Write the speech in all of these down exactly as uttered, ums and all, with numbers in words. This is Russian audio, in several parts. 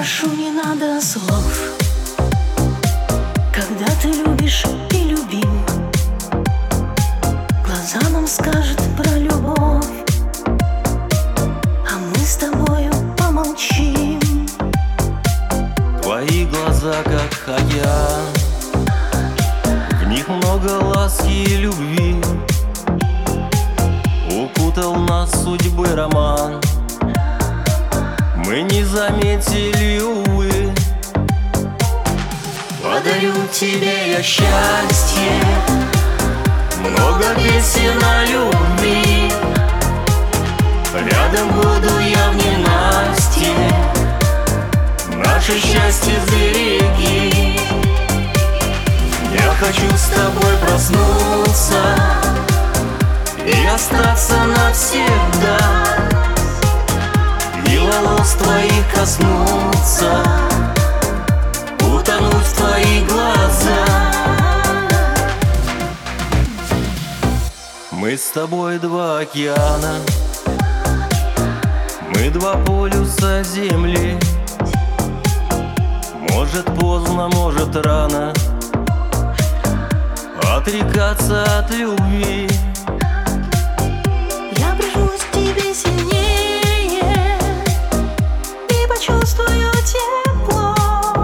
прошу, не надо слов. Когда ты любишь и любим, глаза нам скажут про любовь, а мы с тобою помолчим. Твои глаза как океан, в них много ласки и любви. Укутал нас судьбы роман, мы не заметили, увы. Подарю тебе я счастье, много песен о любви. Рядом буду я в ненастье, наше счастье сбереги. Я хочу с тобой проснуться и остаться навсегда, и волос твоих коснуться, утонуть в твои глаза. Мы с тобой два океана, мы два полюса земли. Может поздно, может рано отрекаться от любви. Я прижмусь к тебе сильнее и почувствую тепло.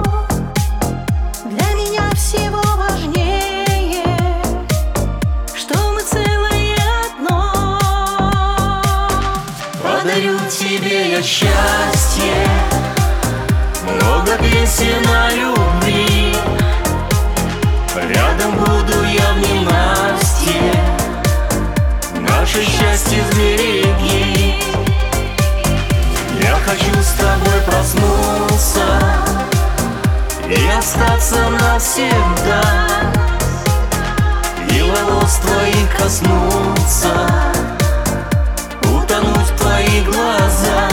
Для меня всего важнее, что мы целое одно. Подарю тебе я счастье, много песен о любви. Рядом буду я в ненастье, наше счастье сбереги. Я хочу с тобой проснуться и остаться навсегда, и волос твоих коснуться, утонуть в твои глаза.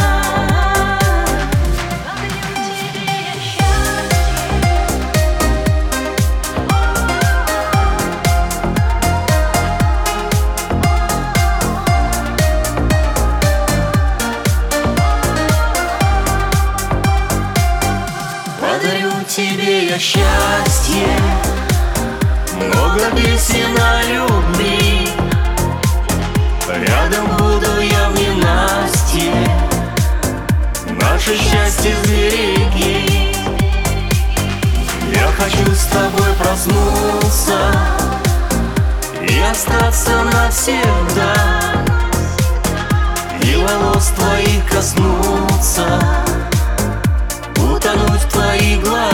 Подарю тебе я счастье, много песен о любви. Рядом буду я в ненастье, наше счастье сбереги. Я хочу с тобой проснуться и остаться навсегда, и волос твоих коснуться, утонуть в твои глаза.